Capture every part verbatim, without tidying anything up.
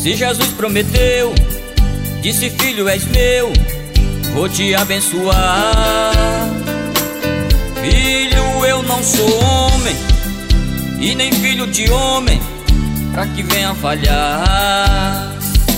Se Jesus prometeu, disse: filho, és meu, vou te abençoar. Filho, eu não sou homem, e nem filho de homem, pra que venha falhar.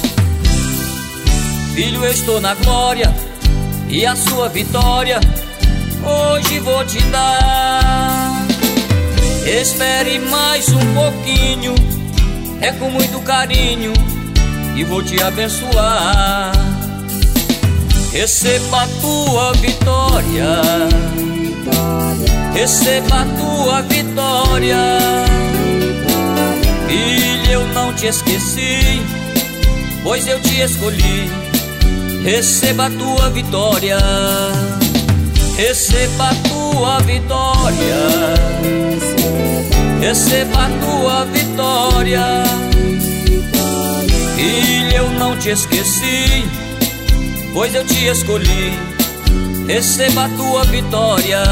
Filho, eu estou na glória, e a sua vitória hoje vou te dar. Espere mais um pouquinho, é com muito carinho, e vou te abençoar. Receba a tua vitória, receba a tua vitória. Filho, eu não te esqueci, pois eu te escolhi. Receba a tua vitória, receba a tua vitória, receba a tua vitória. Filho, eu não te esqueci, pois eu te escolhi. Receba a tua vitória.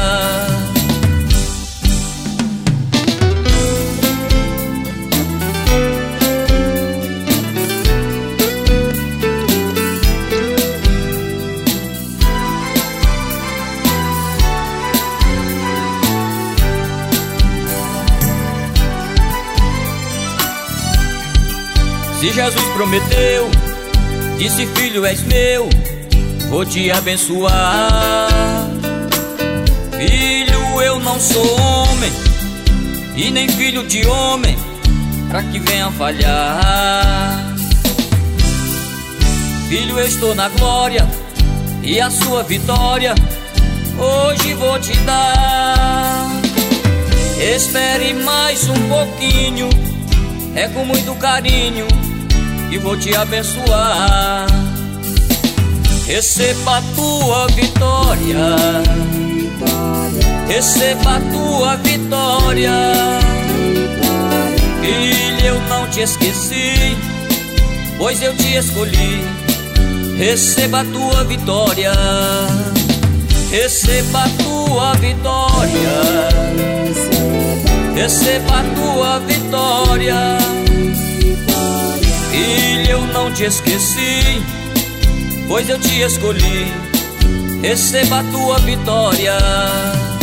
Se Jesus prometeu, disse: filho, és meu, vou te abençoar. Filho, eu não sou homem, e nem filho de homem, pra que venha falhar. Filho, eu estou na glória, e a sua vitória hoje vou te dar. Espere mais um pouquinho, é com muito carinho, e vou te abençoar. Receba a tua vitória, receba a tua vitória. Filho, eu não te esqueci, pois eu te escolhi. Receba a tua vitória, receba a tua vitória, receba a tua vitória. Filho, eu não te esqueci, pois eu te escolhi. Receba a tua vitória.